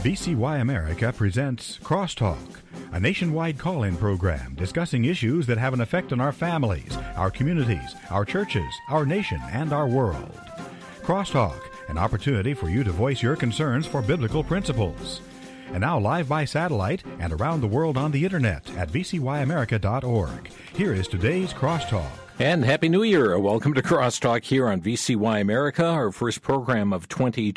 VCY America presents Crosstalk, a nationwide call-in program discussing issues that have an effect on our families, our communities, our churches, our nation, and our world. Crosstalk, an opportunity for you to voice your concerns for biblical principles. And now live by satellite and around the world on the internet at vcyamerica.org. Here is today's Crosstalk. And Happy New Year. Welcome to Crosstalk here on VCY America, our first program of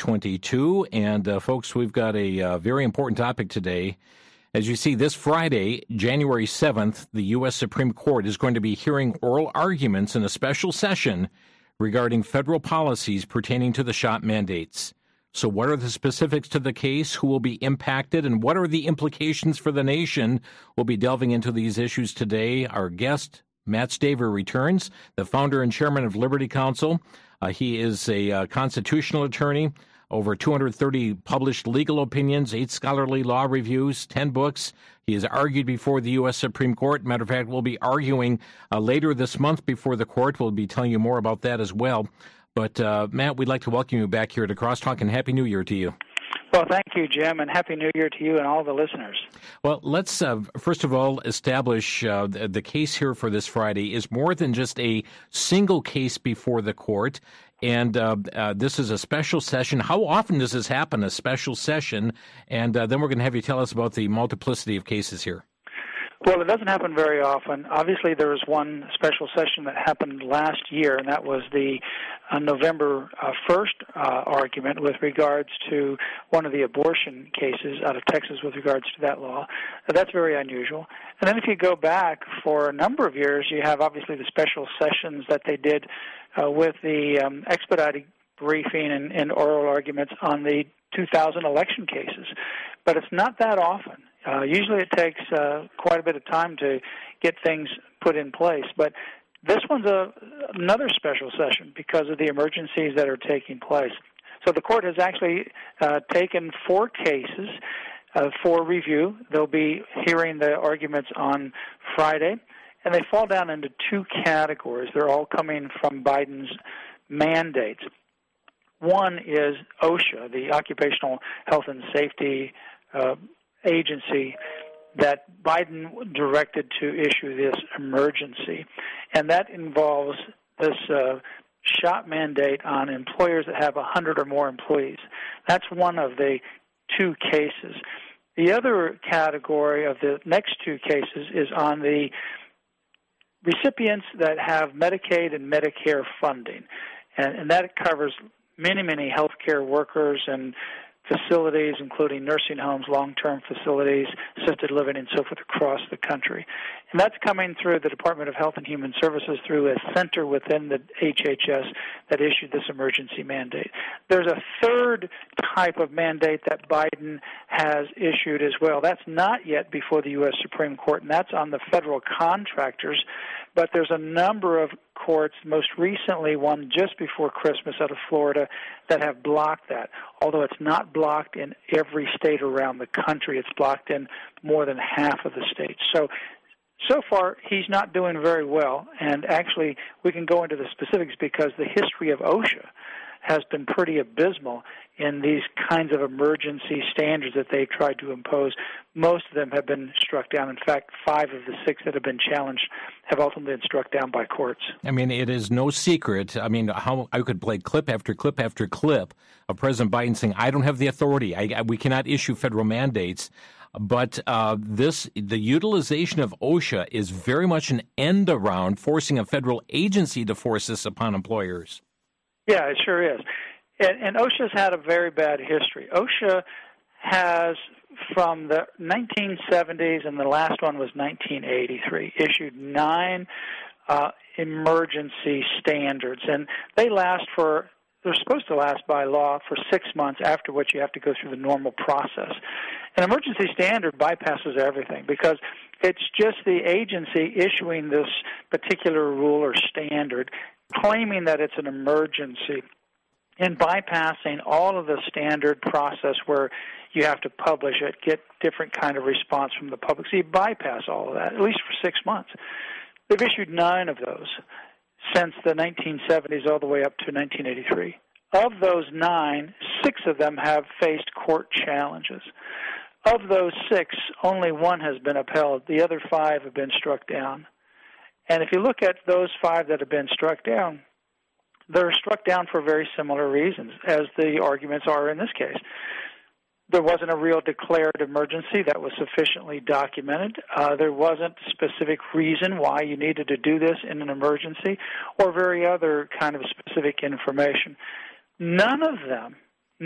2022. And folks, we've got a very important topic today. As you see, this Friday, January 7th, the U.S. Supreme Court is going to be hearing oral arguments in a special session regarding federal policies pertaining to the shot mandates. So what are the specifics to the case? Who will be impacted? And what are the implications for the nation? We'll be delving into these issues today. Our guest, Matt Staver, returns, the founder and chairman of Liberty Counsel. He is a constitutional attorney, over 230 published legal opinions, 8 scholarly law reviews, 10 books. He has argued before the U.S. Supreme Court. Matter of fact, we'll be arguing later this month before the court. We'll be telling you more about that as well. But, Matt, we'd like to welcome you back here to Crosstalk, and Happy New Year to you. Well, thank you, Jim, and Happy New Year to you and all the listeners. Well, let's first of all establish the case here for this Friday is more than just a single case before the court, and this is a special session. How often does this happen, a special session? And then we're going to have you tell us about the multiplicity of cases here. Well, it doesn't happen very often. Obviously, there was one special session that happened last year, and that was the November 1st argument with regards to one of the abortion cases out of Texas with regards to that law. That's very unusual. And then if you go back for a number of years, you have obviously the special sessions that they did with the expedited briefing and oral arguments on the 2000 election cases. But it's not that often. Usually it takes quite a bit of time to get things put in place. But this one's another special session because of the emergencies that are taking place. So the court has actually taken 4 cases for review. They'll be hearing the arguments on Friday, and they fall down into 2 categories. They're all coming from Biden's mandates. One is OSHA, the Occupational Health and Safety agency that Biden directed to issue this emergency, and that involves this shot mandate on employers that have 100 or more employees. That's one of the 2 cases. The other category of the next 2 cases is on the recipients that have Medicaid and Medicare funding, and that covers many, many healthcare workers and facilities, including nursing homes, long-term facilities, assisted living, and so forth across the country. And that's coming through the Department of Health and Human Services through a center within the HHS that issued this emergency mandate. There's a third type of mandate that Biden has issued as well. That's not yet before the U.S. Supreme Court, and that's on the federal contractors. But there's a number of courts, most recently one just before Christmas out of Florida, that have blocked that. Although it's not blocked in every state around the country, it's blocked in more than half of the states. So far, he's not doing very well, and actually we can go into the specifics because the history of OSHA has been pretty abysmal in these kinds of emergency standards that they've tried to impose. Most of them have been struck down. In fact, 5 of the 6 that have been challenged have ultimately been struck down by courts. I mean, it is no secret. I mean, how I could play clip after clip after clip of President Biden saying, I don't have the authority. We cannot issue federal mandates. But the utilization of OSHA is very much an end around forcing a federal agency to force this upon employers. Yeah, it sure is. And OSHA's had a very bad history. OSHA has, from the 1970s, and the last one was 1983, issued 9 emergency standards. And they're supposed to last by law for 6 months, after which you have to go through the normal process. An emergency standard bypasses everything because it's just the agency issuing this particular rule or standard, claiming that it's an emergency, and bypassing all of the standard process where you have to publish it, get different kind of response from the public. So you bypass all of that, at least for 6 months. They've issued 9 of those since the 1970s all the way up to 1983. Of those 9, 6 of them have faced court challenges. Of those 6, only 1 has been upheld. The other 5 have been struck down. And if you look at those 5 that have been struck down, they're struck down for very similar reasons as the arguments are in this case. There wasn't a real declared emergency that was sufficiently documented. There wasn't a specific reason why you needed to do this in an emergency or very other kind of specific information. None of them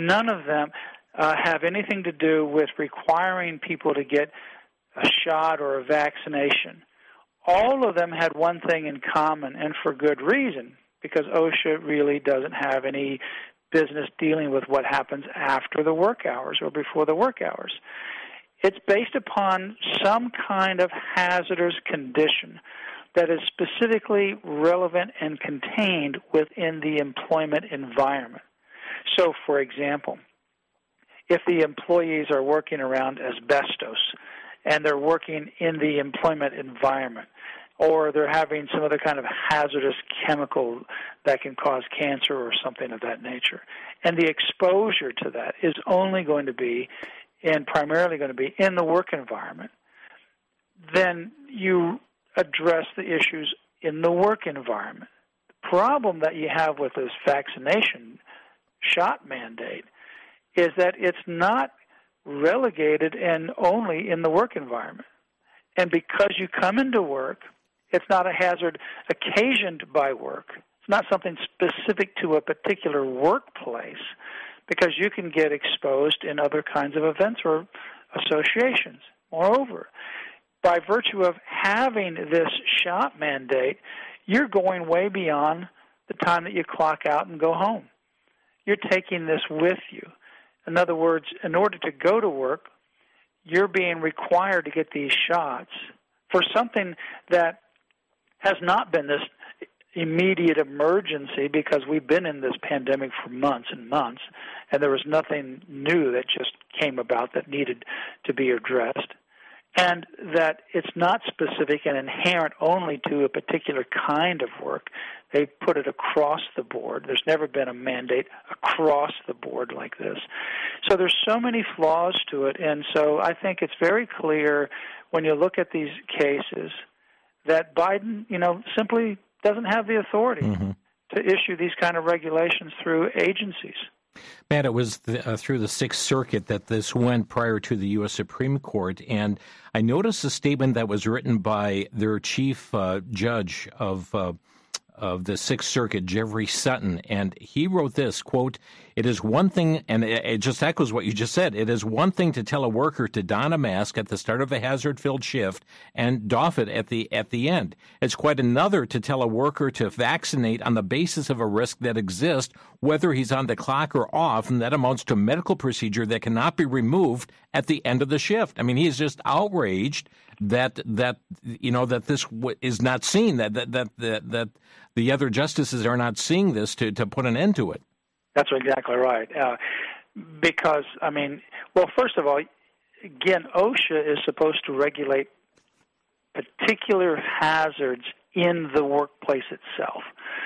have anything to do with requiring people to get a shot or a vaccination. All of them had one thing in common, and for good reason, because OSHA really doesn't have any business dealing with what happens after the work hours or before the work hours. It's based upon some kind of hazardous condition that is specifically relevant and contained within the employment environment. So, for example, if the employees are working around asbestos and they're working in the employment environment, or they're having some other kind of hazardous chemical that can cause cancer or something of that nature, and the exposure to that is only going to be and primarily going to be in the work environment, then you address the issues in the work environment. The problem that you have with this vaccination shot mandate is that it's not relegated and only in the work environment. And because you come into work, it's not a hazard occasioned by work. It's not something specific to a particular workplace, because you can get exposed in other kinds of events or associations. Moreover, by virtue of having this shot mandate, you're going way beyond the time that you clock out and go home. You're taking this with you. In other words, in order to go to work, you're being required to get these shots for something that has not been this immediate emergency, because we've been in this pandemic for months and months, and there was nothing new that just came about that needed to be addressed, and that it's not specific and inherent only to a particular kind of work. They put it across the board. There's never been a mandate across the board like this. So there's so many flaws to it, and so I think it's very clear when you look at these cases that Biden, simply doesn't have the authority to issue these kind of regulations through agencies. Matt, it was through the Sixth Circuit that this went prior to the U.S. Supreme Court, and I noticed a statement that was written by their chief judge of the Sixth Circuit, Jeffrey Sutton, and he wrote this, quote, "It is one thing," and it just echoes what you just said, "it is one thing to tell a worker to don a mask at the start of a hazard-filled shift and doff it at the end. It's quite another to tell a worker to vaccinate on the basis of a risk that exists, whether he's on the clock or off, and that amounts to a medical procedure that cannot be removed at the end of the shift." I mean, he is just outraged that this is not seen, that the other justices are not seeing this to put an end to it. That's exactly right. Because, first of all, again, OSHA is supposed to regulate particular hazards in the workplace itself.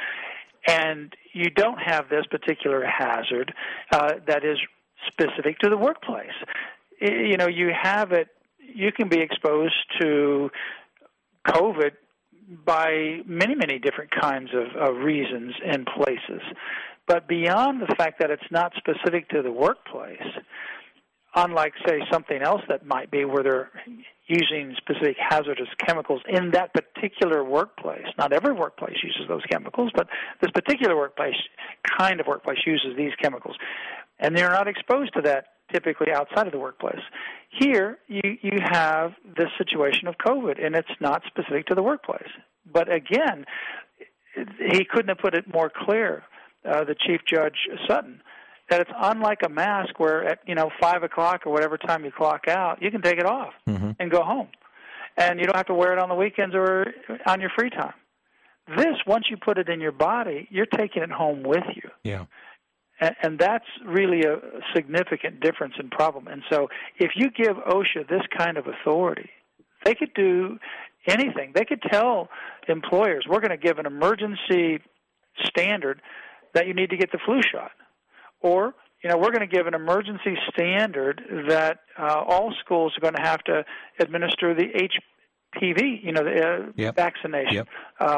And you don't have this particular hazard that is specific to the workplace. You have it, you can be exposed to COVID by many, many different kinds of reasons and places. But beyond the fact that it's not specific to the workplace, unlike, say, something else that might be where they're using specific hazardous chemicals in that particular workplace. Not every workplace uses those chemicals, but this particular kind of workplace uses these chemicals. And they're not exposed to that typically outside of the workplace. Here, you have this situation of COVID, and it's not specific to the workplace. But again, he couldn't have put it more clear, the Chief Judge Sutton, that it's unlike a mask where at 5 o'clock or whatever time you clock out, you can take it off and go home. And you don't have to wear it on the weekends or on your free time. This, once you put it in your body, you're taking it home with you. Yeah. And that's really a significant difference in problem. And so if you give OSHA this kind of authority, they could do anything. They could tell employers, we're going to give an emergency standard that you need to get the flu shot. or we're going to give an emergency standard that all schools are going to have to administer the HPV, the vaccination. Yep.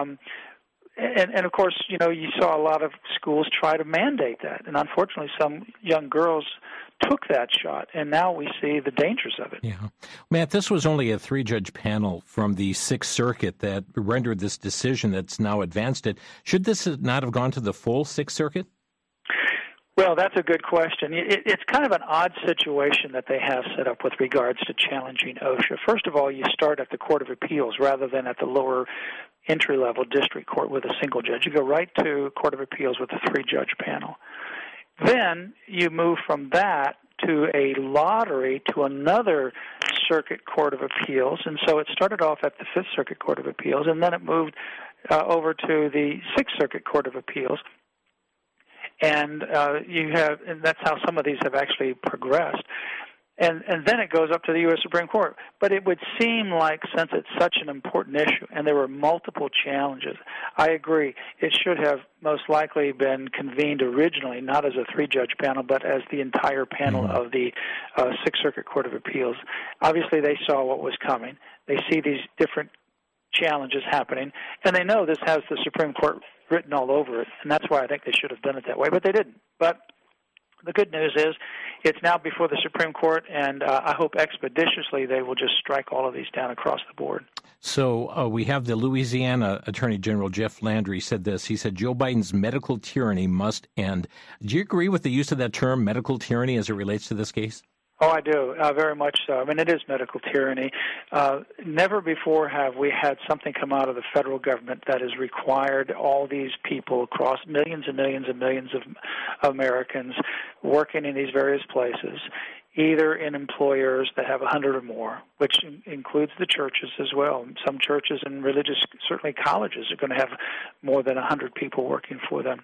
And of course, you saw a lot of schools try to mandate that, and unfortunately, some young girls took that shot, and now we see the dangers of it. Yeah. Matt, this was only a 3-judge panel from the Sixth Circuit that rendered this decision that's now advanced it. Should this not have gone to the full Sixth Circuit? Well, that's a good question. It's kind of an odd situation that they have set up with regards to challenging OSHA. First of all, you start at the Court of Appeals rather than at the lower entry-level district court with a single judge. You go right to Court of Appeals with a 3-judge panel. Then you move from that to a lottery to another circuit court of appeals. And so it started off at the Fifth Circuit Court of Appeals, and then it moved over to the Sixth Circuit Court of Appeals. And and that's how some of these have actually progressed. And then it goes up to the U.S. Supreme Court. But it would seem like, since it's such an important issue and there were multiple challenges, I agree, it should have most likely been convened originally, not as a 3-judge panel, but as the entire panel of the Sixth Circuit Court of Appeals. Obviously, they saw what was coming. They see these different challenges happening, and they know this has the Supreme Court written all over it, and that's why I think they should have done it that way, but they didn't. But the good news is it's now before the Supreme Court, and I hope expeditiously they will just strike all of these down across the board. So we have the Louisiana Attorney General Jeff Landry said this. He said Joe Biden's medical tyranny must end. Do you agree with the use of that term, medical tyranny, as it relates to this case? Oh, I do, very much so. I mean, it is medical tyranny. Never before have we had something come out of the federal government that has required all these people across millions and millions and millions of Americans working in these various places, either in employers that have 100 or more, which includes the churches as well. Some churches and religious, certainly colleges, are going to have more than 100 people working for them.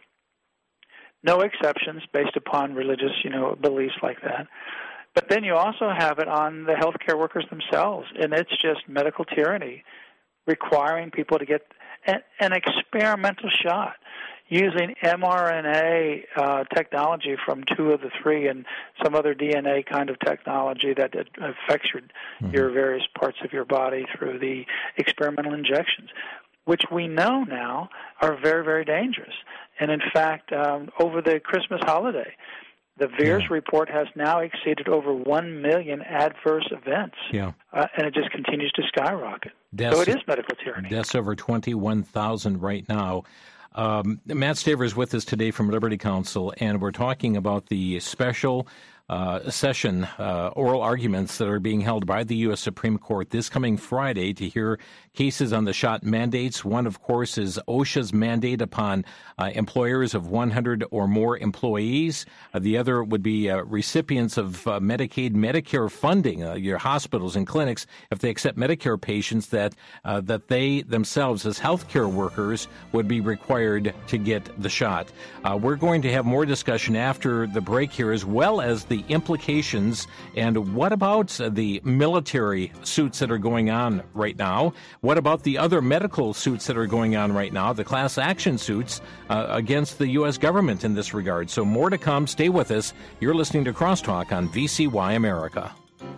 No exceptions based upon religious, beliefs like that. But then you also have it on the healthcare workers themselves, and it's just medical tyranny, requiring people to get an experimental shot using mRNA technology from 2 of the 3 and some other DNA kind of technology that affects your various parts of your body through the experimental injections, which we know now are very, very dangerous. And in fact, over the Christmas holiday, the VAERS report has now exceeded over 1 million adverse events, and it just continues to skyrocket. So it is medical tyranny. Deaths over 21,000 right now. Matt Staver is with us today from Liberty Counsel, and we're talking about the special session oral arguments that are being held by the U.S. Supreme Court this coming Friday to hear cases on the shot mandates. One, of course, is OSHA's mandate upon employers of 100 or more employees. The other would be recipients of Medicaid, Medicare funding, your hospitals and clinics, if they accept Medicare patients, that they themselves as healthcare workers would be required to get the shot. We're going to have more discussion after the break here, as well as the implications and what about the military suits that are going on right now? What about the other medical suits that are going on right now, the class action suits against the U.S. government in this regard? So more to come. Stay with us. You're listening to Crosstalk on VCY America.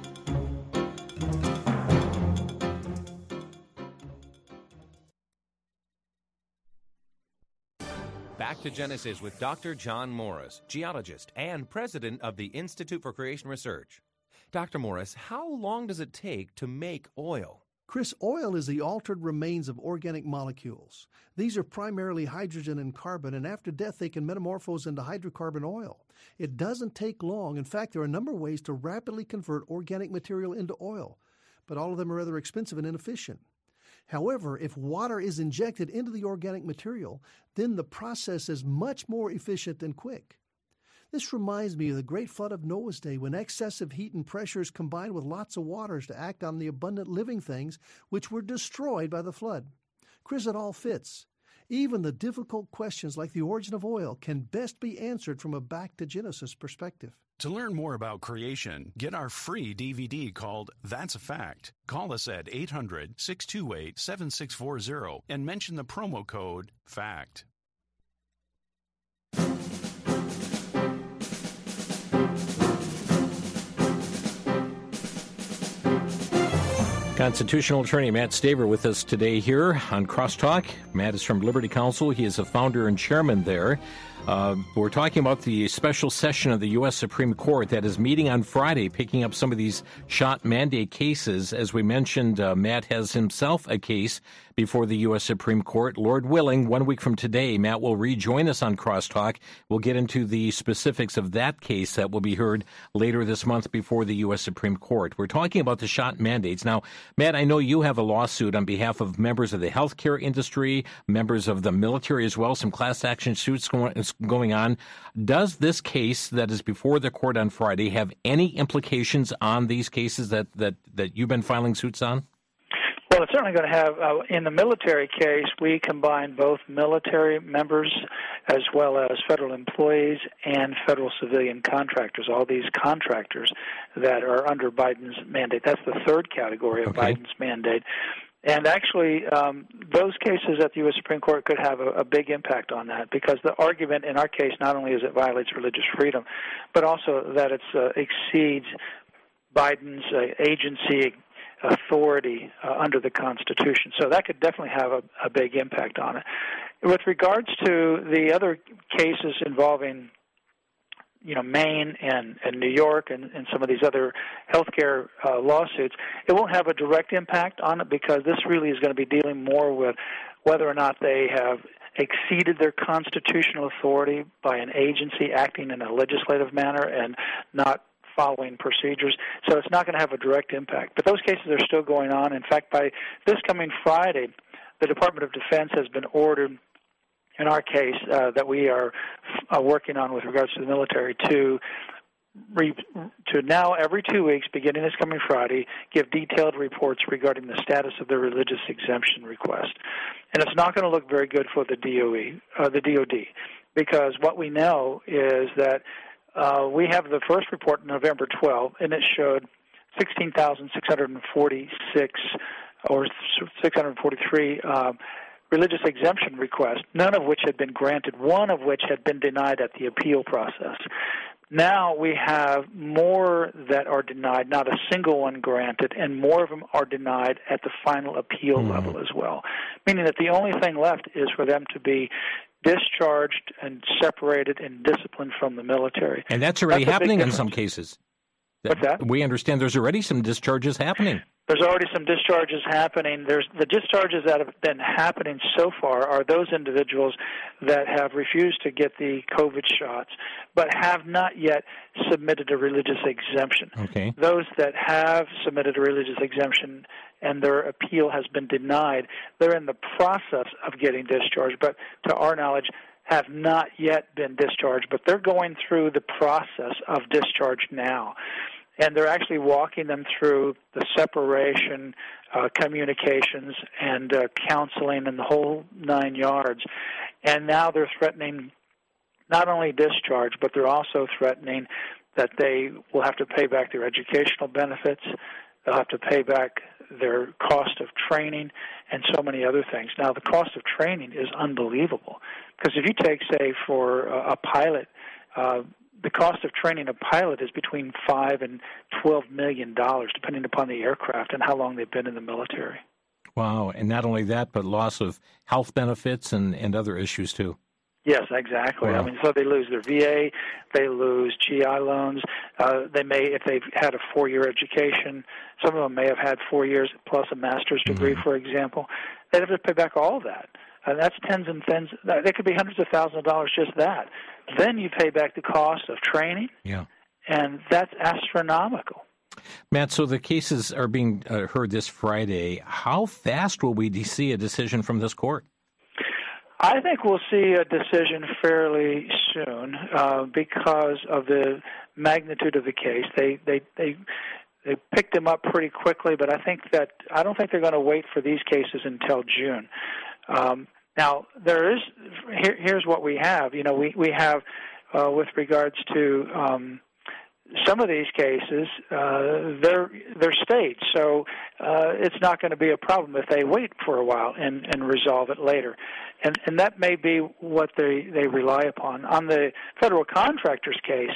Back to Genesis with Dr. John Morris, geologist and president of the Institute for Creation Research. Dr. Morris, how long does it take to make oil? Chris, oil is the altered remains of organic molecules. These are primarily hydrogen and carbon, and after death they can metamorphose into hydrocarbon oil. It doesn't take long. In fact, there are a number of ways to rapidly convert organic material into oil, but all of them are rather expensive and inefficient. However, if water is injected into the organic material, then the process is much more efficient and quick. This reminds me of the great flood of Noah's day, when excessive heat and pressures combined with lots of waters to act on the abundant living things which were destroyed by the flood. Chris, it all fits. Even the difficult questions like the origin of oil can best be answered from a back to Genesis perspective. To learn more about creation, get our free DVD called That's a Fact. Call us at 800-628-7640 and mention the promo code FACT. Constitutional attorney Matt Staver with us today here on Crosstalk. Matt is from Liberty Counsel. He is a founder and chairman there. We're talking about the special session of the U.S. Supreme Court that is meeting on Friday, picking up some of these shot mandate cases. As we mentioned, Matt has himself a case before the U.S. Supreme Court. Lord willing, 1 week from today, Matt will rejoin us on Crosstalk. We'll get into the specifics of that case that will be heard later this month before the U.S. Supreme Court. We're talking about the shot mandates. Now, Matt, I know you have a lawsuit on behalf of members of the healthcare industry, members of the military as well, some class action suits going on. Does this case that is before the court on Friday have any implications on these cases that you've been filing suits on? Well, it's certainly going to have, in the military case, we combine both military members as well as federal employees and federal civilian contractors, all these contractors that are under Biden's mandate. That's the third category of Biden's mandate. And actually, those cases at the U.S. Supreme Court could have a big impact on that, because the argument in our case not only is it violates religious freedom, but also that it exceeds Biden's agency authority under the Constitution. So that could definitely have a big impact on it. With regards to the other cases involving Maine and New York and some of these other healthcare lawsuits, it won't have a direct impact on it, because this really is going to be dealing more with whether or not they have exceeded their constitutional authority by an agency acting in a legislative manner and not following procedures. So it's not going to have a direct impact. But those cases are still going on. In fact, by this coming Friday, the Department of Defense has been ordered, in our case, that we are working on with regards to the military, to now every 2 weeks, beginning this coming Friday, give detailed reports regarding the status of their religious exemption request. And it's not going to look very good for the DOD, because what we know is that we have the first report November 12, and it showed 16,646 or 643 religious exemption requests, none of which had been granted, one of which had been denied at the appeal process. Now we have more that are denied, not a single one granted, and more of them are denied at the final appeal level as well, meaning that the only thing left is for them to be discharged and separated and disciplined from the military. And that's already happening in some cases. What's that? We understand there's already some discharges happening. There's already some discharges happening. The discharges that have been happening so far are those individuals that have refused to get the COVID shots, but have not yet submitted a religious exemption. Okay. Those that have submitted a religious exemption and their appeal has been denied, they're in the process of getting discharged, but to our knowledge have not yet been discharged, but they're going through the process of discharge now. And they're actually walking them through the separation, communications, and counseling and the whole 9 yards. And now they're threatening not only discharge, but they're also threatening that they will have to pay back their educational benefits, they'll have to pay back their cost of training, and so many other things. Now, the cost of training is unbelievable, because if you take, say, for a pilot, the cost of training a pilot is between $5 and $12 million, depending upon the aircraft and how long they've been in the military. Wow, and not only that, but loss of health benefits and other issues, too. Yes, exactly. Wow. I mean, so they lose their VA, they lose GI loans. They may, if they've had a 4-year education, some of them may have had 4 years plus a master's degree, for example. They'd have to pay back all of that. And that's tens and tens. They could be hundreds of thousands of dollars just that. Then you pay back the cost of training, and that's astronomical. Matt, so the cases are being heard this Friday. How fast will we see a decision from this court? I think we'll see a decision fairly soon because of the magnitude of the case. They picked them up pretty quickly, but I don't think they're going to wait for these cases until June. Now, here's what we have. You know, we have, with regards to some of these cases, they're states, so it's not going to be a problem if they wait for a while and resolve it later. And that may be what they rely upon. On the federal contractors case,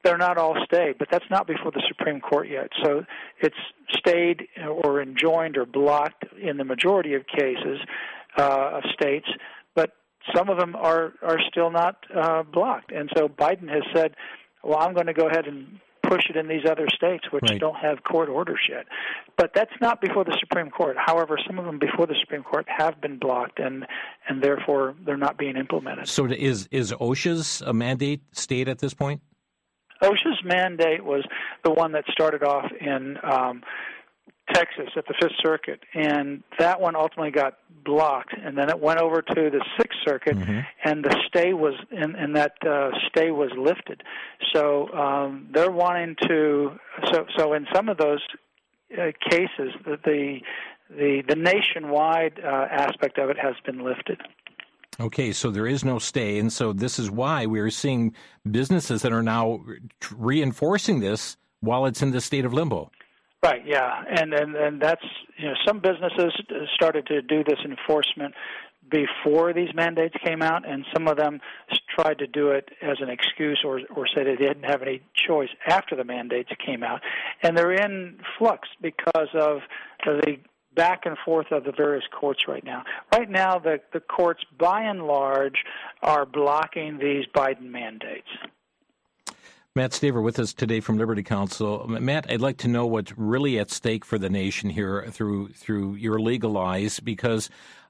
they're not all stayed, but that's not before the Supreme Court yet. So it's stayed or enjoined or blocked in the majority of cases of states, but some of them are still not blocked. And so Biden has said, well, I'm going to go ahead and push it in these other states which don't have court orders yet. But that's not before the Supreme Court. However, some of them before the Supreme Court have been blocked, and therefore they're not being implemented. So is OSHA's mandate stayed at this point? OSHA's mandate was the one that started off in Texas at the Fifth Circuit, and that one ultimately got blocked, and then it went over to the Sixth Circuit, and the stay was and that stay was lifted. So they're wanting to. So in some of those cases, the nationwide aspect of it has been lifted. Okay, so there is no stay, and so this is why we're seeing businesses that are now reinforcing this while it's in the state of limbo. Right, yeah, and that's, some businesses started to do this enforcement before these mandates came out, and some of them tried to do it as an excuse or say they didn't have any choice after the mandates came out. And they're in flux because of the back and forth of the various courts right now. Right now, the courts, by and large, are blocking these Biden mandates. Matt Staver with us today from Liberty Counsel. Matt, I'd like to know what's really at stake for the nation here through your legal eyes, because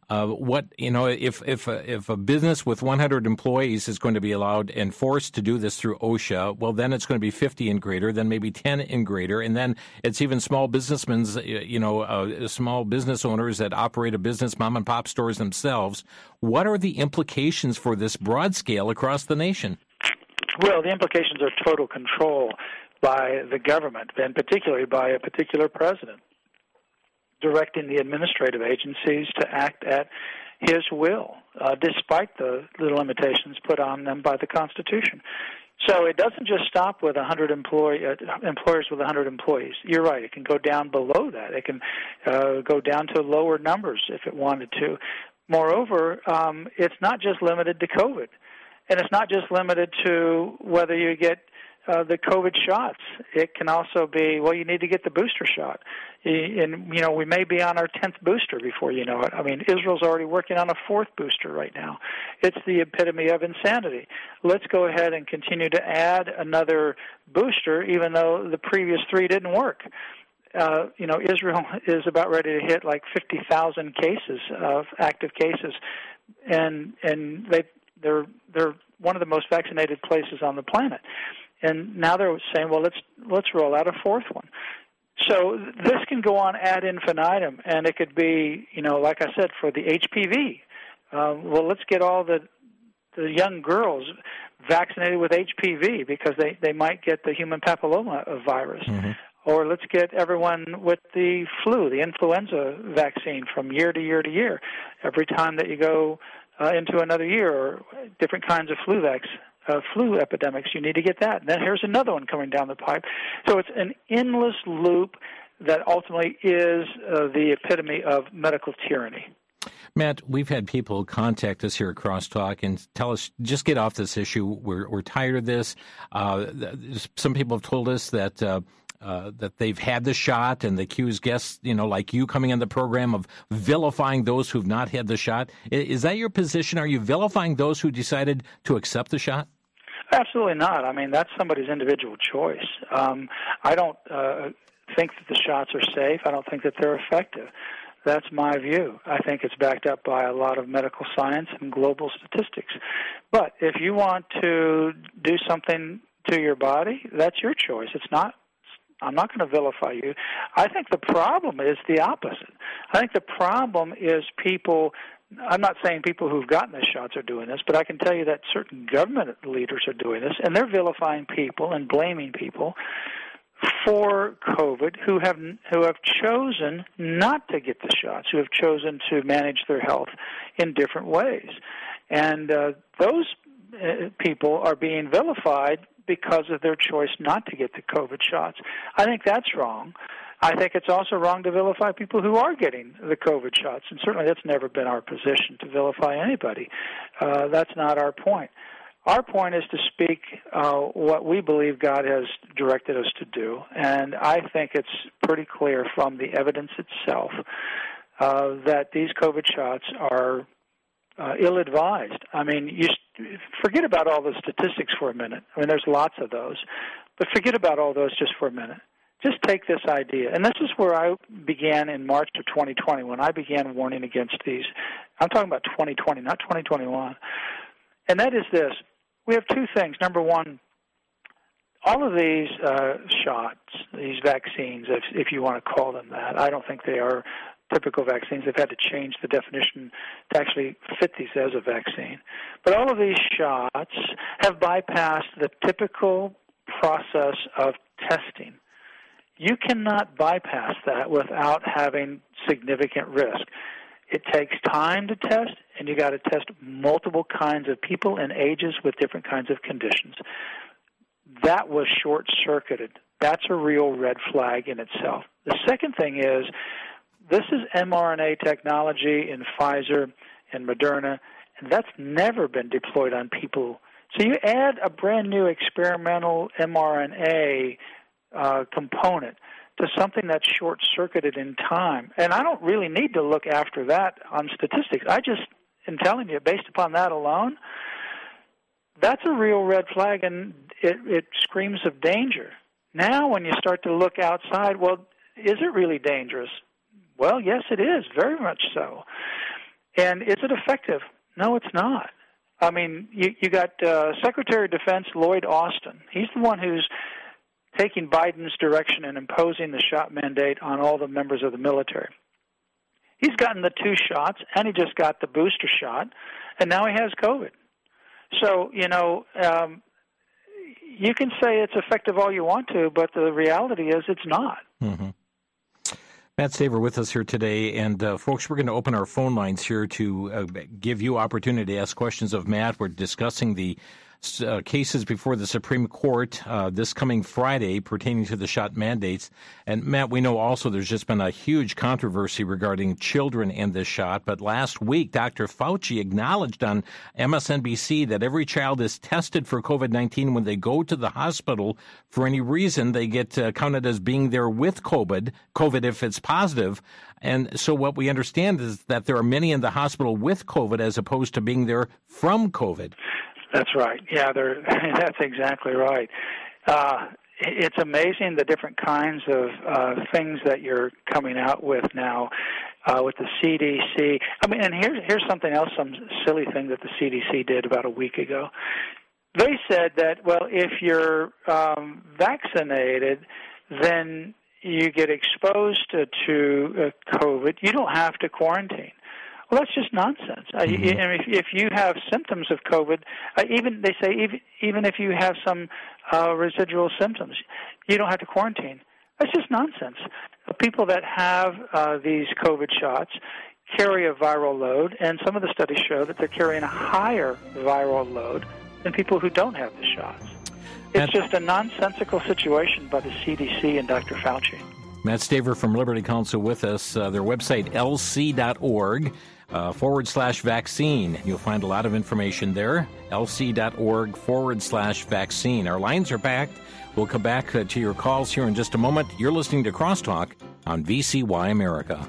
if a business with 100 employees is going to be allowed and forced to do this through OSHA, well, then it's going to be 50 and greater, then maybe 10 and greater, and then it's even small businessmen, small business owners that operate a business, mom and pop stores themselves. What are the implications for this broad scale across the nation? Well, the implications are total control by the government, and particularly by a particular president, directing the administrative agencies to act at his will, despite the limitations put on them by the Constitution. So it doesn't just stop with 100 employers with 100 employees. You're right. It can go down below that. It can go down to lower numbers if it wanted to. Moreover, it's not just limited to COVID. And it's not just limited to whether you get the COVID shots. It can also be, well, you need to get the booster shot. And, we may be on our 10th booster before you know it. I mean, Israel's already working on a 4th booster right now. It's the epitome of insanity. Let's go ahead and continue to add another booster, even though the previous 3 didn't work. Israel is about ready to hit like 50,000 cases of active cases, and they're one of the most vaccinated places on the planet. And now they're saying, well, let's roll out a 4th one. So this can go on ad infinitum, and it could be, like I said, for the HPV. Well, let's get all the young girls vaccinated with HPV because they might get the human papilloma virus. Mm-hmm. Or let's get everyone with the flu, the influenza vaccine from year to year to year. Every time that you go into another year, or different kinds of flu epidemics, you need to get that. And then here's another one coming down the pipe. So it's an endless loop that ultimately is the epitome of medical tyranny. Matt, we've had people contact us here at Crosstalk and tell us, just get off this issue. We're tired of this. Some people have told us that they've had the shot, and they accuse guests, like you coming on the program, of vilifying those who've not had the shot. Is that your position? Are you vilifying those who decided to accept the shot? Absolutely not. I mean, that's somebody's individual choice. I don't think that the shots are safe. I don't think that they're effective. That's my view. I think it's backed up by a lot of medical science and global statistics. But if you want to do something to your body, that's your choice. I'm not going to vilify you. I think the problem is the opposite. I think the problem is people, I'm not saying people who've gotten the shots are doing this, but I can tell you that certain government leaders are doing this, and they're vilifying people and blaming people for COVID who have chosen not to get the shots, who have chosen to manage their health in different ways. And those people are being vilified because of their choice not to get the COVID shots. I think that's wrong. I think it's also wrong to vilify people who are getting the COVID shots, and certainly that's never been our position, to vilify anybody. That's not our point. Our point is to speak what we believe God has directed us to do, and I think it's pretty clear from the evidence itself that these COVID shots are ill-advised. I mean, you forget about all the statistics for a minute. I mean, there's lots of those, but forget about all those just for a minute. Just take this idea, and this is where I began in March of 2020 when I began warning against these. I'm talking about 2020, not 2021, and that is this. We have two things. Number one, all of these shots, these vaccines, if you want to call them that, I don't think they are typical vaccines. They've had to change the definition to actually fit these as a vaccine. But all of these shots have bypassed the typical process of testing. You cannot bypass that without having significant risk. It takes time to test, and you got to test multiple kinds of people and ages with different kinds of conditions. That was short-circuited. That's a real red flag in itself. The second thing is, this is mRNA technology in Pfizer and Moderna, and that's never been deployed on people. So you add a brand new experimental mRNA component to something that's short-circuited in time. And I don't really need to look after that on statistics. I just am telling you, based upon that alone, that's a real red flag, and it screams of danger. Now when you start to look outside, well, is it really dangerous? Well, yes, it is, very much so. And is it effective? No, it's not. I mean, you got Secretary of Defense Lloyd Austin. He's the one who's taking Biden's direction and imposing the shot mandate on all the members of the military. He's gotten the 2 shots, and he just got the booster shot, and now he has COVID. So, you can say it's effective all you want to, but the reality is it's not. Mm-hmm. Matt Staver with us here today, and folks, we're going to open our phone lines here to give you opportunity to ask questions of Matt. We're discussing the cases before the Supreme Court this coming Friday pertaining to the shot mandates. And Matt, we know also there's just been a huge controversy regarding children and this shot. But last week, Dr. Fauci acknowledged on MSNBC that every child is tested for COVID-19 when they go to the hospital. For any reason, they get counted as being there with COVID if it's positive. And so what we understand is that there are many in the hospital with COVID as opposed to being there from COVID. That's right. Yeah, that's exactly right. It's amazing the different kinds of things that you're coming out with now with the CDC. I mean, and here's something else, some silly thing that the CDC did about a week ago. They said that, well, if you're vaccinated, then you get exposed to COVID. You don't have to quarantine. Well, that's just nonsense. If you have symptoms of COVID, even if you have some residual symptoms, you don't have to quarantine. That's just nonsense. People that have these COVID shots carry a viral load, and some of the studies show that they're carrying a higher viral load than people who don't have the shots. It's just a nonsensical situation by the CDC and Dr. Fauci. Matt Staver from Liberty Counsel with us. Their website, lc.org. /vaccine. You'll find a lot of information there. lc.org/vaccine. Our lines are packed. We'll come back to your calls here in just a moment. You're listening to Crosstalk on VCY America.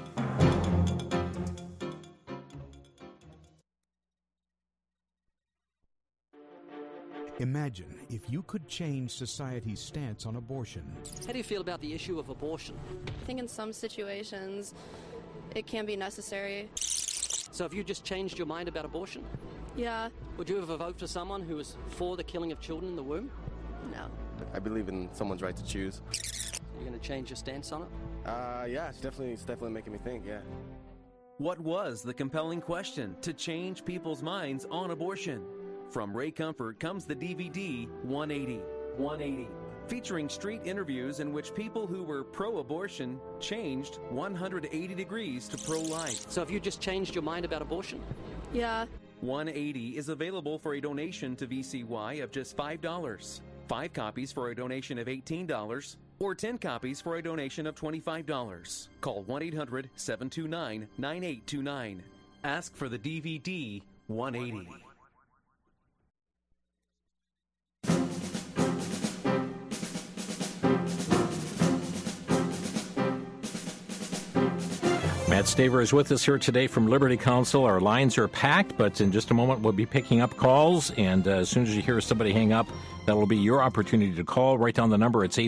Imagine if you could change society's stance on abortion. How do you feel about the issue of abortion? I think in some situations it can be necessary. So have you just changed your mind about abortion? Yeah. Would you ever vote for someone who is for the killing of children in the womb? No. I believe in someone's right to choose. You're going to change your stance on it? Yeah, it's definitely making me think, yeah. What was the compelling question to change people's minds on abortion? From Ray Comfort comes the DVD 180. 180. Featuring street interviews in which people who were pro-abortion changed 180 degrees to pro-life. So have you just changed your mind about abortion? Yeah. 180 is available for a donation to VCY of just $5. 5 copies for a donation of $18, or 10 copies for a donation of $25. Call 1-800-729-9829. Ask for the DVD 180. Matt Staver is with us here today from Liberty Counsel. Our lines are packed, but in just a moment we'll be picking up calls. And as soon as you hear somebody hang up, that'll be your opportunity to call. Write down the number. It's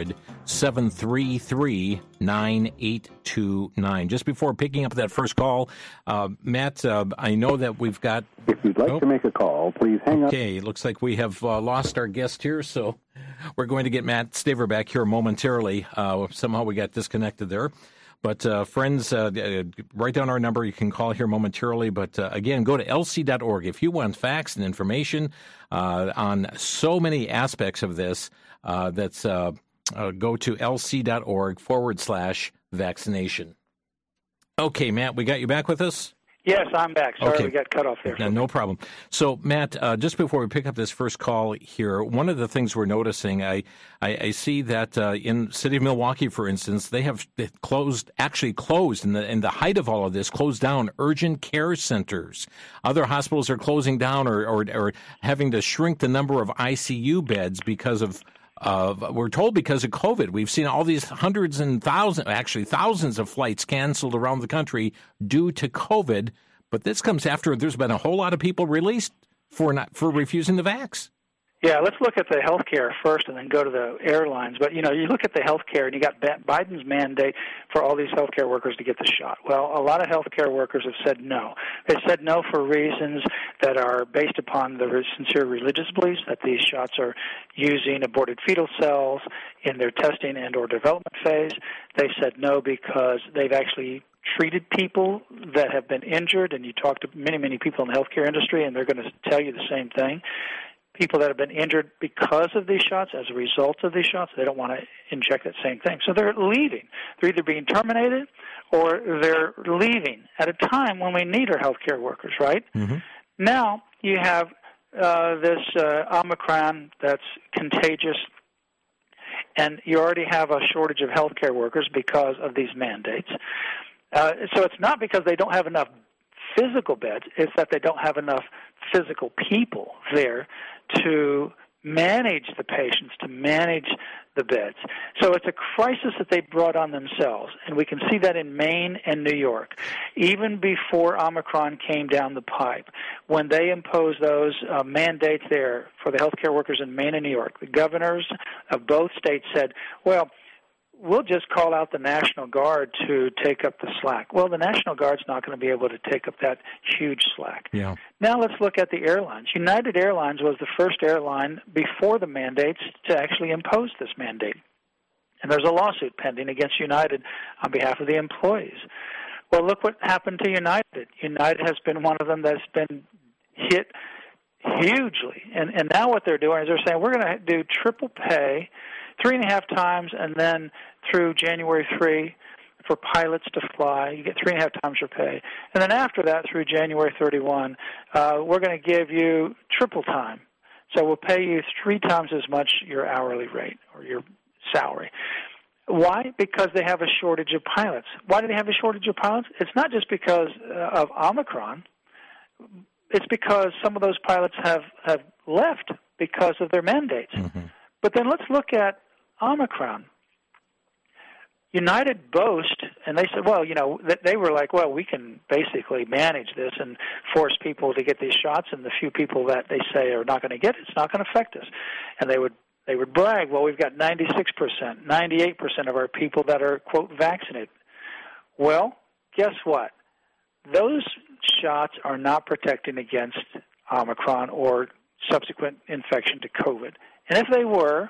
800-733-9829. Just before picking up that first call, Matt, I know that we've got... If you'd like to make a call, please hang up. Okay, looks like we have lost our guest here, so we're going to get Matt Staver back here momentarily. Somehow we got disconnected there. But friends, write down our number. You can call here momentarily. But again, go to lc.org. If you want facts and information on so many aspects of this, go to lc.org/vaccination. Okay, Matt, we got you back with us? Yes, I'm back. Sorry, okay. We got cut off there. No problem. So, Matt, just before we pick up this first call here, one of the things we're noticing, I see that in the city of Milwaukee, for instance, they have closed in the height of all of this, closed down urgent care centers. Other hospitals are closing down or having to shrink the number of ICU beds because of we're told because of COVID. We've seen all these hundreds and thousands of flights canceled around the country due to COVID. But this comes after there's been a whole lot of people released for refusing the vax. Yeah, let's look at the healthcare first and then go to the airlines. But, you look at the healthcare and you got Biden's mandate for all these healthcare workers to get the shot. Well, a lot of healthcare workers have said no. They said no for reasons that are based upon the sincere religious beliefs that these shots are using aborted fetal cells in their testing and or development phase. They said no because they've actually treated people that have been injured, and you talk to many, many people in the healthcare industry, and they're going to tell you the same thing. People that have been injured because of these shots, as a result of these shots, they don't want to inject that same thing. So they're leaving. They're either being terminated or they're leaving at a time when we need our healthcare workers, right? Mm-hmm. Now you have this Omicron that's contagious, and you already have a shortage of healthcare workers because of these mandates. So it's not because they don't have enough physical beds, it's that they don't have enough physical people there to manage the patients, to manage the beds. So it's a crisis that they brought on themselves, and we can see that in Maine and New York. Even before Omicron came down the pipe, when they imposed those mandates there for the healthcare workers in Maine and New York, the governors of both states said, well, we'll just call out the National Guard to take up the slack. Well, the National Guard's not going to be able to take up that huge slack. Yeah. Now let's look at the airlines. United Airlines was the first airline before the mandates to actually impose this mandate. And there's a lawsuit pending against United on behalf of the employees. Well, look what happened to United. United has been one of them that's been hit hugely. And now what they're doing is they're saying we're going to do triple pay 3.5 times, and then through January 3 for pilots to fly, you get 3.5 times your pay. And then after that, through January 31, we're going to give you triple time. So we'll pay you 3 times as much your hourly rate or your salary. Why? Because they have a shortage of pilots. Why do they have a shortage of pilots? It's not just because of Omicron. It's because some of those pilots have left because of their mandates. Mm-hmm. But then let's look at Omicron. United boast, and they said, well, they were like, well, we can basically manage this and force people to get these shots, and the few people that they say are not going to get it, it's not going to affect us. And they would brag, well, we've got 96%, 98% of our people that are, quote, vaccinated. Well, guess what? Those shots are not protecting against Omicron or subsequent infection to COVID. And if they were,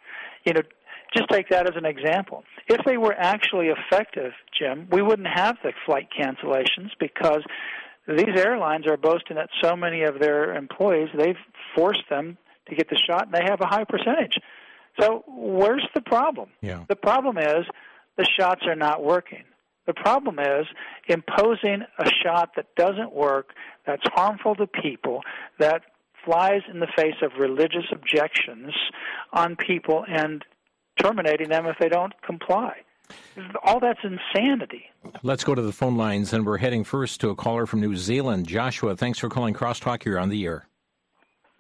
just take that as an example. If they were actually effective, Jim, we wouldn't have the flight cancellations because these airlines are boasting that so many of their employees, they've forced them to get the shot, and they have a high percentage. So where's the problem? Yeah. The problem is the shots are not working. The problem is imposing a shot that doesn't work, that's harmful to people, that flies in the face of religious objections on people and terminating them if they don't comply. All that's insanity. Let's go to the phone lines, and we're heading first to a caller from New Zealand. Joshua, thanks for calling Crosstalk. You're on the air.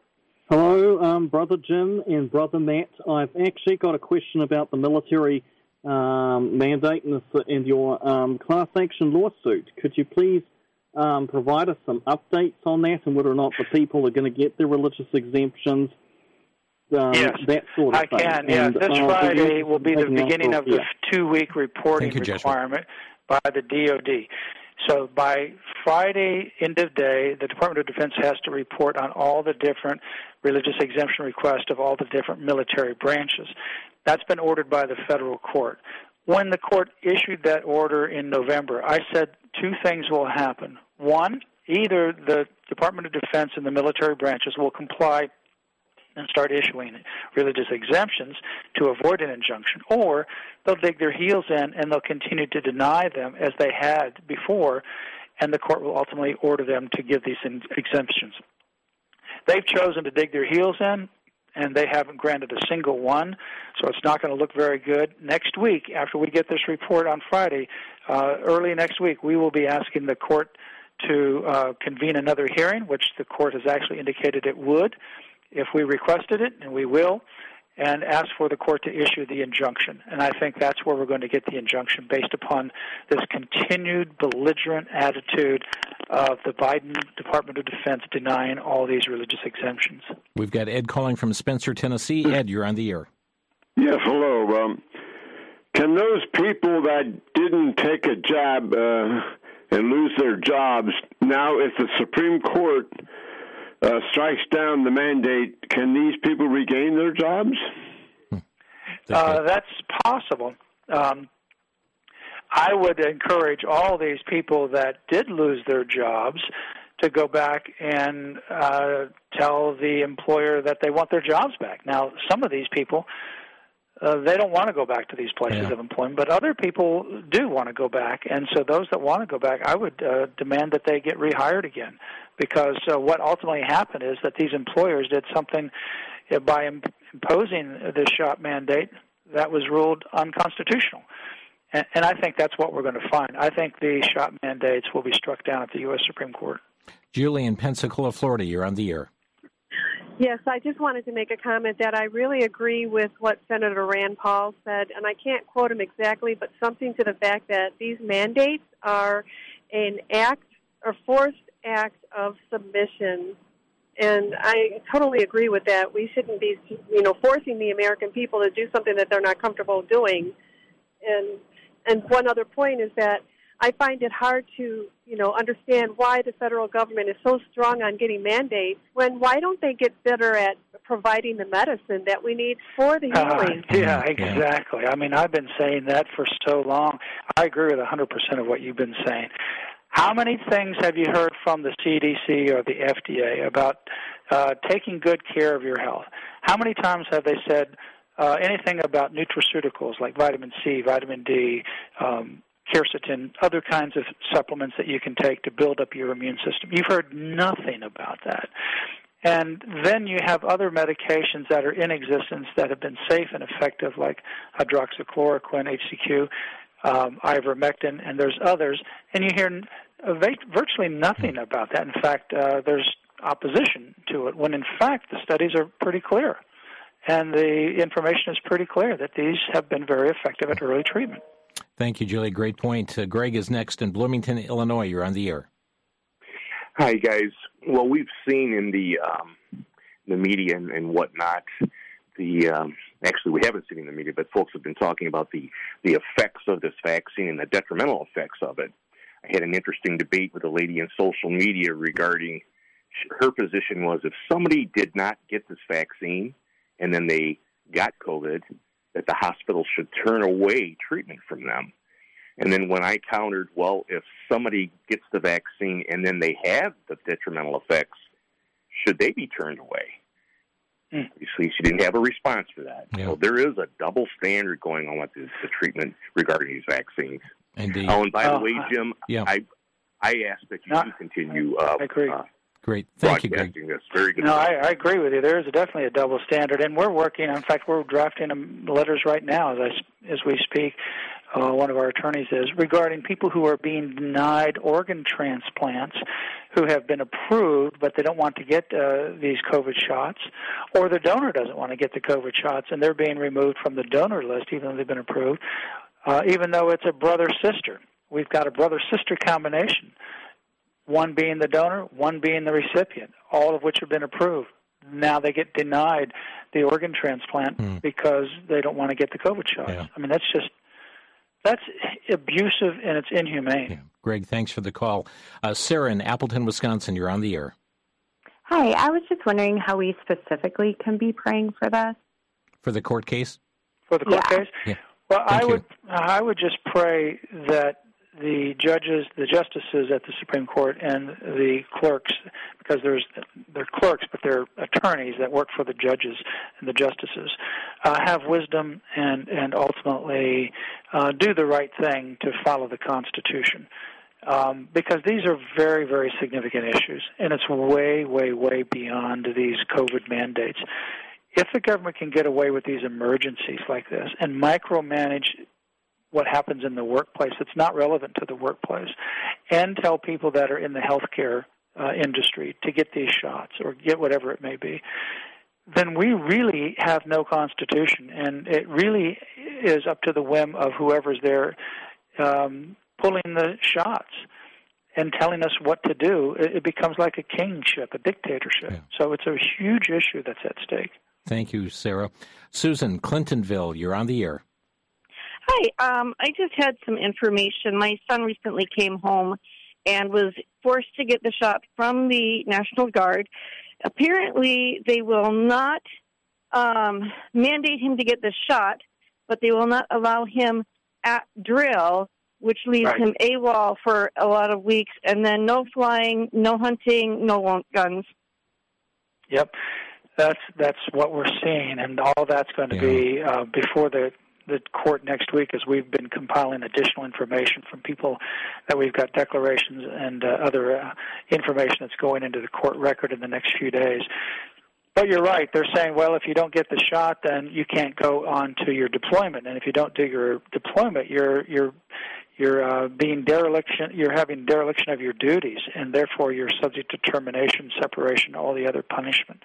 Hello, Brother Jim and Brother Matt. I've actually got a question about the military mandate in your class action lawsuit. Could you please provide us some updates on that and whether or not the people are going to get their religious exemptions? Yes, that sort of I thing. can. Yeah, And, this Friday will be the beginning of the 2-week reporting requirement by the DoD. So by Friday, end of day, the Department of Defense has to report on all the different religious exemption requests of all the different military branches. That's been ordered by the federal court. When the court issued that order in November, I said two things will happen. One, either the Department of Defense and the military branches will comply and start issuing religious exemptions to avoid an injunction, or they'll dig their heels in and they'll continue to deny them as they had before, and the court will ultimately order them to give these exemptions. They've chosen to dig their heels in, and they haven't granted a single one, so it's not going to look very good. Next week, after we get this report on Friday, early next week, we will be asking the court to convene another hearing, which the court has actually indicated it would, if we requested it, and we will, and ask for the court to issue the injunction. And I think that's where we're going to get the injunction, based upon this continued belligerent attitude of the Biden Department of Defense denying all these religious exemptions. We've got Ed calling from Spencer, Tennessee. Ed, you're on the air. Yes, hello. Can those people that didn't take a job and lose their jobs, now if the Supreme Court strikes down the mandate, can these people regain their jobs? That's possible. I would encourage all these people that did lose their jobs to go back and tell the employer that they want their jobs back. Now, some of these people, they don't want to go back to these places of employment, but other people do want to go back. And so those that want to go back, I would demand that they get rehired again, because what ultimately happened is that these employers did something by imposing this shop mandate that was ruled unconstitutional. And I think that's what we're going to find. I think the shop mandates will be struck down at the U.S. Supreme Court. Julie in Pensacola, Florida, you're on the air. Yes, I just wanted to make a comment that I really agree with what Senator Rand Paul said, and I can't quote him exactly, but something to the fact that these mandates are an act or forced act of submission. And I totally agree with that. We shouldn't be, forcing the American people to do something that they're not comfortable doing. And one other point is that I find it hard to, understand why the federal government is so strong on getting mandates why don't they get better at providing the medicine that we need for the healing? Yeah, exactly. I mean, I've been saying that for so long. I agree with 100% of what you've been saying. How many things have you heard from the CDC or the FDA about taking good care of your health? How many times have they said anything about nutraceuticals like vitamin C, vitamin D, quercetin, other kinds of supplements that you can take to build up your immune system? You've heard nothing about that. And then you have other medications that are in existence that have been safe and effective, like hydroxychloroquine, HCQ, ivermectin, and there's others. And you hear virtually nothing about that. In fact, there's opposition to it, when in fact the studies are pretty clear. And the information is pretty clear that these have been very effective at early treatment. Thank you, Julie. Great point. Greg is next in Bloomington, Illinois. You're on the air. Hi, guys. Well, we've seen in the media and whatnot, actually we haven't seen in the media, but folks have been talking about the effects of this vaccine and the detrimental effects of it. I had an interesting debate with a lady in social media regarding, her position was if somebody did not get this vaccine and then they got COVID, that the hospital should turn away treatment from them. And then when I countered, well, if somebody gets the vaccine and then they have the detrimental effects, should they be turned away? Obviously, she didn't have a response for that. Yeah. So there is a double standard going on with the treatment regarding these vaccines. Indeed. Oh, and by the way, Jim, I ask that you do continue. I agree. Great. Thank you, Greg. This. Very good. No, I agree with you. There is definitely a double standard, and we're working. In fact, we're drafting letters right now as we speak one of our attorneys is, regarding people who are being denied organ transplants who have been approved, but they don't want to get these COVID shots, or the donor doesn't want to get the COVID shots, and they're being removed from the donor list even though they've been approved, even though it's a brother-sister. We've got a brother-sister combination, one being the donor, one being the recipient, all of which have been approved. Now they get denied the organ transplant because they don't want to get the COVID shots. Yeah. I mean, that's abusive and it's inhumane. Yeah. Greg, thanks for the call. Sarah in Appleton, Wisconsin, you're on the air. Hi, I was just wondering how we specifically can be praying for this. For the court case? For the court case? Yeah. Well, I would just pray that the judges, the justices at the Supreme Court, and the clerks, because they're clerks, but they're attorneys that work for the judges and the justices, have wisdom and ultimately do the right thing to follow the Constitution. Because these are very, very significant issues, and it's way, way, way beyond these COVID mandates. If the government can get away with these emergencies like this and micromanage what happens in the workplace that's not relevant to the workplace, and tell people that are in the healthcare industry to get these shots or get whatever it may be, then we really have no Constitution, and it really is up to the whim of whoever's there pulling the shots and telling us what to do. It becomes like a kingship, a dictatorship. Yeah. So it's a huge issue that's at stake. Thank you, Sarah. Susan, Clintonville, you're on the air. Hi, I just had some information. My son recently came home and was forced to get the shot from the National Guard. Apparently, they will not mandate him to get the shot, but they will not allow him at drill, which leaves him AWOL for a lot of weeks, and then no flying, no hunting, no guns. Yep, that's what we're seeing, and all that's going to be before the court next week, as we've been compiling additional information from people that we've got declarations and other information that's going into the court record in the next few days. But you're right. They're saying, well, if you don't get the shot, then you can't go on to your deployment, and if you don't do your deployment, you're being dereliction. You're having dereliction of your duties, and therefore you're subject to termination, separation, all the other punishment.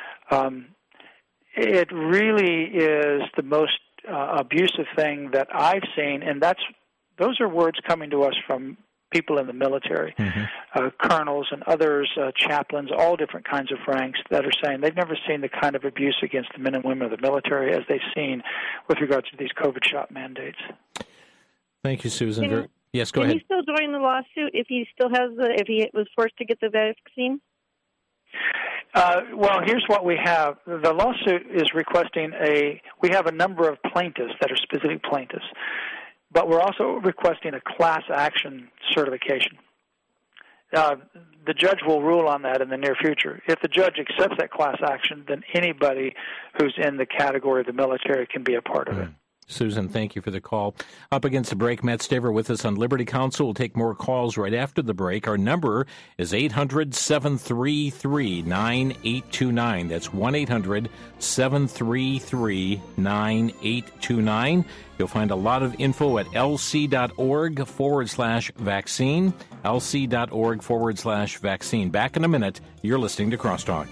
It really is the most abusive thing that I've seen, and those are words coming to us from people in the military, colonels and others, chaplains, all different kinds of ranks that are saying they've never seen the kind of abuse against the men and women of the military as they've seen with regards to these COVID shot mandates. Thank you, Susan. Yes, go ahead. Can he still join the lawsuit if he still has if he was forced to get the vaccine? Well, here's what we have. The lawsuit is requesting we have a number of plaintiffs that are specific plaintiffs, but we're also requesting a class action certification. The judge will rule on that in the near future. If the judge accepts that class action, then anybody who's in the category of the military can be a part of it. Susan, thank you for the call. Up against the break, Matt Staver with us on Liberty Counsel. We'll take more calls right after the break. Our number is 800-733-9829. That's 1-800-733-9829. You'll find a lot of info at lc.org/vaccine, lc.org/vaccine. Back in a minute. You're listening to Crosstalk.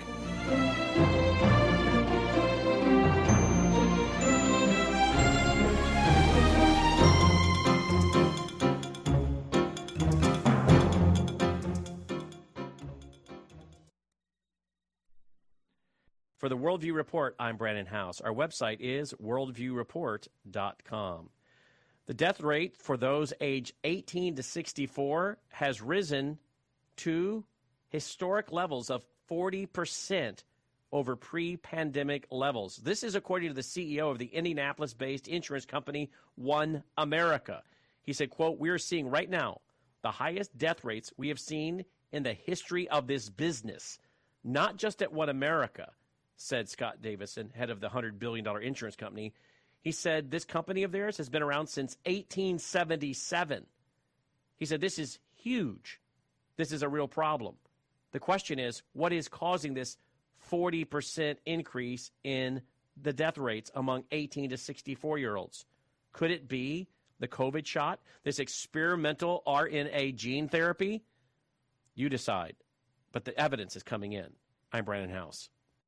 For the Worldview Report, I'm Brandon House. Our website is worldviewreport.com. The death rate for those age 18 to 64 has risen to historic levels of 40% over pre-pandemic levels. This is according to the CEO of the Indianapolis-based insurance company, One America. He said, quote, "We are seeing right now the highest death rates we have seen in the history of this business, not just at One America," said Scott Davison, head of the $100 billion insurance company. He said this company of theirs has been around since 1877. He said this is huge. This is a real problem. The question is, what is causing this 40% increase in the death rates among 18 to 64-year-olds? Could it be the COVID shot, this experimental RNA gene therapy, you decide. But the evidence is coming in. I'm Brandon House.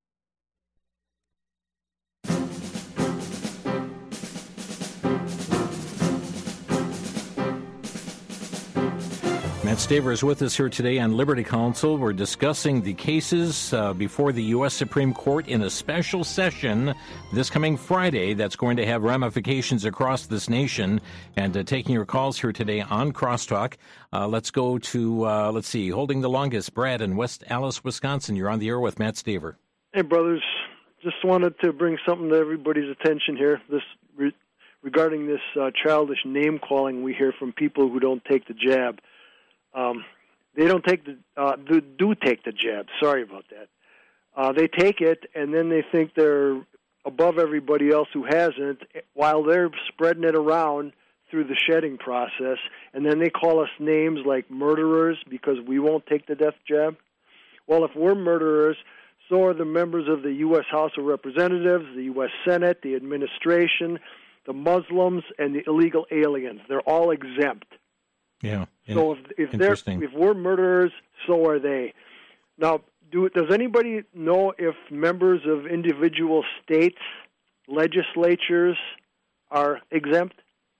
Matt Staver is with us here today on Liberty Counsel. We're discussing the cases before the U.S. Supreme Court in a special session this coming Friday that's going to have ramifications across this nation. And taking your calls here today on Crosstalk, let's go to, holding the longest, Brad in West Allis, Wisconsin. You're on the air with Matt Staver. Hey, brothers. Just wanted to bring something to everybody's attention here. Regarding this childish name-calling we hear from people who don't take the jab. They don't take do take the jab. Sorry about that. They take it, and then they think they're above everybody else who hasn't, while they're spreading it around through the shedding process, and then they call us names like murderers because we won't take the death jab. Well, if we're murderers, so are the members of the U.S. House of Representatives, the U.S. Senate, the administration, the Muslims, and the illegal aliens. They're all exempt. Yeah. So if we're murderers, so are they. Now, does anybody know if members of individual states' legislatures are exempt?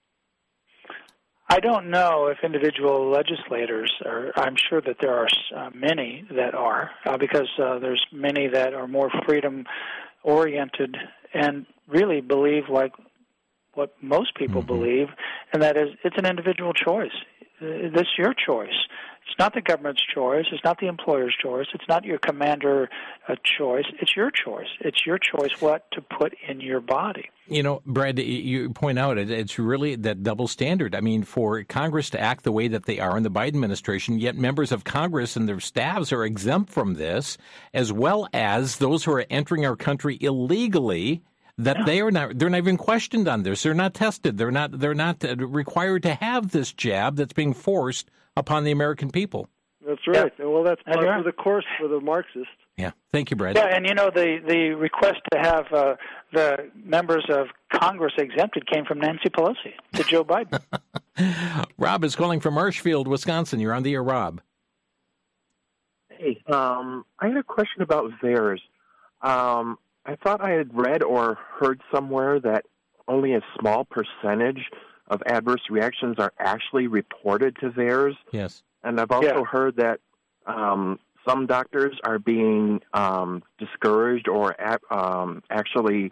I don't know if individual legislators are. I'm sure that there are many that are, because there's many that are more freedom-oriented and really believe like what most people believe, and that is it's an individual choice. This is your choice. It's not the government's choice. It's not the employer's choice. It's not your commander choice. It's your choice. It's your choice what to put in your body. You know, Brad, you point out it's really that double standard. I mean, for Congress to act the way that they are in the Biden administration, yet members of Congress and their staffs are exempt from this, as well as those who are entering our country illegally. They're not even questioned on this. They're not tested. They're not required to have this jab that's being forced upon the American people. That's right. Yeah. Well, that's part of the course for the Marxists. Yeah. Thank you, Brad. Yeah, and the request to have the members of Congress exempted came from Nancy Pelosi to Joe Biden. Rob is calling from Marshfield, Wisconsin. You're on the air, Rob. Hey, I had a question about VAERS. I thought I had read or heard somewhere that only a small percentage of adverse reactions are actually reported to VAERS. Yes. And I've also heard that some doctors are being discouraged or actually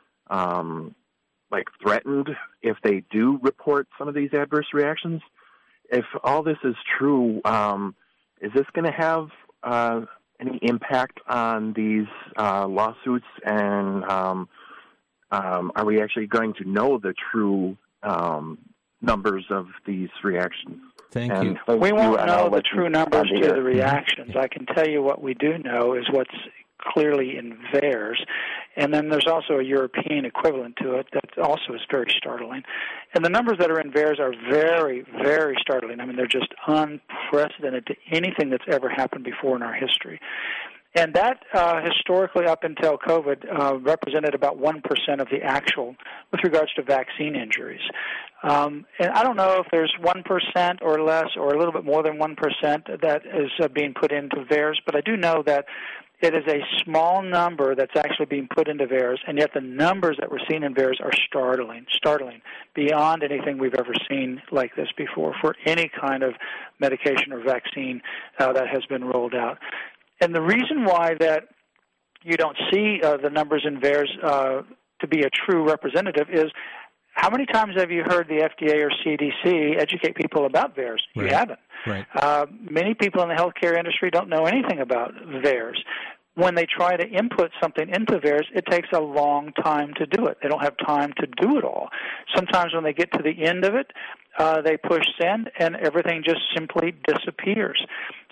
threatened if they do report some of these adverse reactions. If all this is true, is this going to have any impact on these lawsuits, and are we actually going to know the true numbers of these reactions? Thank you. We won't know the true numbers to the reactions. I can tell you what we do know is what's clearly in VAERS, and then there's also a European equivalent to it that also is very startling. And the numbers that are in VAERS are very, very startling. I mean, they're just unprecedented to anything that's ever happened before in our history. And that historically, up until COVID, represented about 1% of the actual with regards to vaccine injuries. And I don't know if there's 1% or less or a little bit more than 1% that is being put into VAERS, but I do know that it is a small number that's actually being put into VAERS, and yet the numbers that we're seeing in VAERS are startling, beyond anything we've ever seen like this before for any kind of medication or vaccine that has been rolled out. And the reason why that you don't see the numbers in VAERS to be a true representative is how many times have you heard the FDA or CDC educate people about VAERS? You haven't. Right. Many people in the healthcare industry don't know anything about VAERS. When they try to input something into VAERS, it takes a long time to do it. They don't have time to do it all. Sometimes when they get to the end of it, they push send, and everything just simply disappears.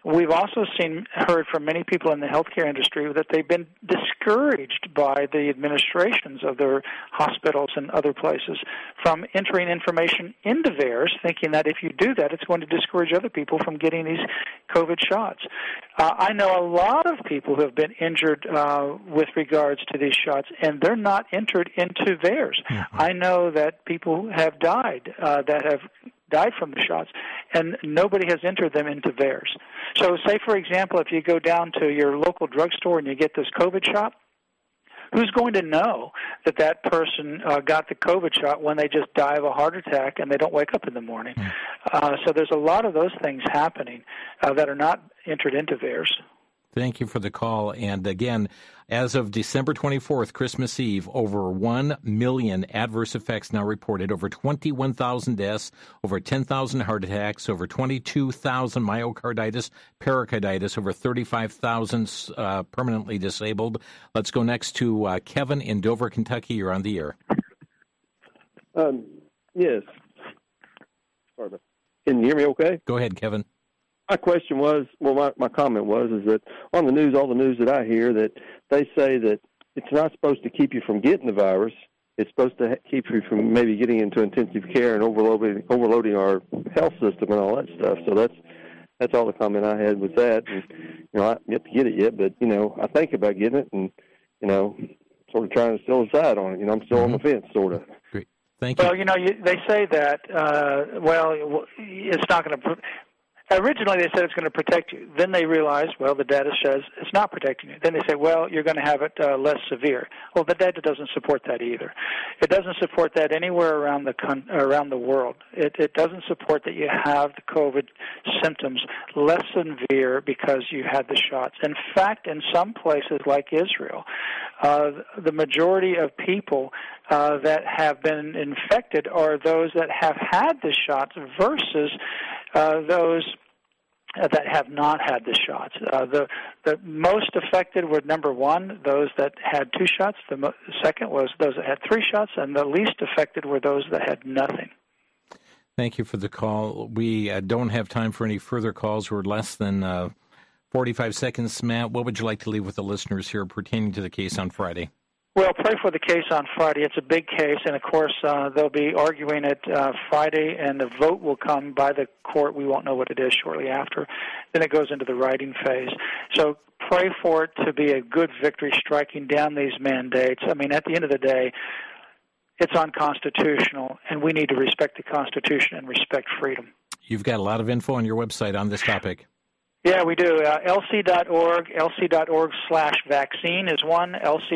We've also heard from many people in the healthcare industry that they've been discouraged by the administrations of their hospitals and other places from entering information into VAERS, thinking that if you do that, it's going to discourage other people from getting these COVID shots. I know a lot of people who have been injured with regards to these shots, and they're not entered into VAERS. Mm-hmm. I know that people have died from the shots, and nobody has entered them into VAERS. So say, for example, if you go down to your local drugstore and you get this COVID shot, who's going to know that that person got the COVID shot when they just die of a heart attack and they don't wake up in the morning? So there's a lot of those things happening that are not entered into VAERS. Thank you for the call. And again, as of December 24th, Christmas Eve, over 1 million adverse effects now reported, over 21,000 deaths, over 10,000 heart attacks, over 22,000 myocarditis, pericarditis, over 35,000 permanently disabled. Let's go next to Kevin in Dover, Kentucky. You're on the air. Yes. Sorry. Can you hear me okay? Go ahead, Kevin. My question was, my comment was, is that on the news, all the news that I hear, that they say that it's not supposed to keep you from getting the virus. It's supposed to keep you from maybe getting into intensive care and overloading our health system and all that stuff. So that's all the comment I had with that. And, I haven't yet to get it yet, but, I think about getting it and, sort of trying to still decide on it. I'm still on the fence, sort of. Great. Thank you. Well, they say that, it's not going to... Originally, they said it's going to protect you. Then they realized, the data says it's not protecting you. Then they say, you're going to have it less severe. Well, the data doesn't support that either. It doesn't support that anywhere around the world. It doesn't support that you have the COVID symptoms less severe because you had the shots. In fact, in some places like Israel, the majority of people that have been infected are those that have had the shots versus those that have not had the shots. The most affected were, number one, those that had 2 shots. The second was those that had 3 shots, and the least affected were those that had nothing. Thank you for the call. We don't have time for any further calls. We're less than 45 seconds. Matt, what would you like to leave with the listeners here pertaining to the case on Friday? Well, pray for the case on Friday. It's a big case, and, of course, they'll be arguing it Friday, and the vote will come by the court. We won't know what it is shortly after. Then it goes into the writing phase. So pray for it to be a good victory, striking down these mandates. I mean, at the end of the day, it's unconstitutional, and we need to respect the Constitution and respect freedom. You've got a lot of info on your website on this topic. Yeah, we do. lc.org, lc.org/vaccine is one,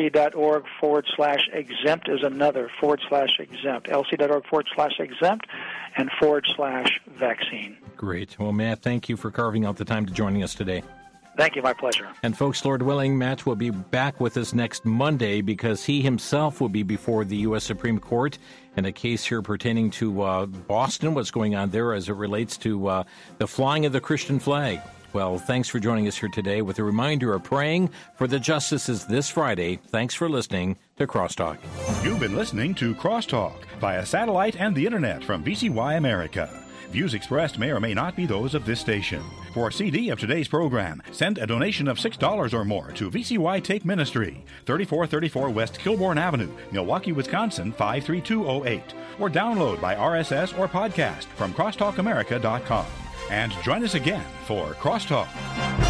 lc.org/exempt is another, /exempt, lc.org/exempt and /vaccine. Great. Well, Matt, thank you for carving out the time to joining us today. Thank you. My pleasure. And folks, Lord willing, Matt will be back with us next Monday because he himself will be before the U.S. Supreme Court in a case here pertaining to Boston, what's going on there as it relates to the flying of the Christian flag. Well, thanks for joining us here today with a reminder of praying for the justices this Friday. Thanks for listening to Crosstalk. You've been listening to Crosstalk via satellite and the internet from VCY America. Views expressed may or may not be those of this station. For a CD of today's program, send a donation of $6 or more to VCY Take Ministry, 3434 West Kilbourne Avenue, Milwaukee, Wisconsin, 53208, or download by RSS or podcast from crosstalkamerica.com. And join us again for Crosstalk.